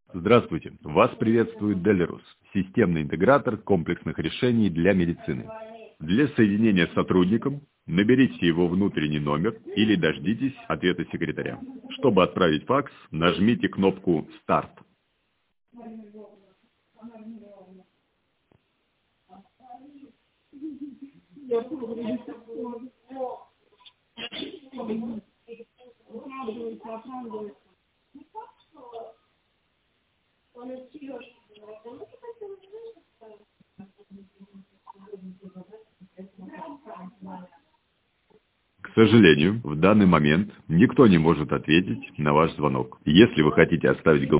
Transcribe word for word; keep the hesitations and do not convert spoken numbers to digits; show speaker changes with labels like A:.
A: Здравствуйте! Вас приветствует Делерус, системный интегратор комплексных решений для медицины. Для соединения с сотрудником наберите его внутренний номер или дождитесь ответа секретаря. Чтобы отправить факс, нажмите кнопку «Старт». К сожалению, в данный момент никто не может ответить на ваш звонок. Если вы хотите оставить голосование,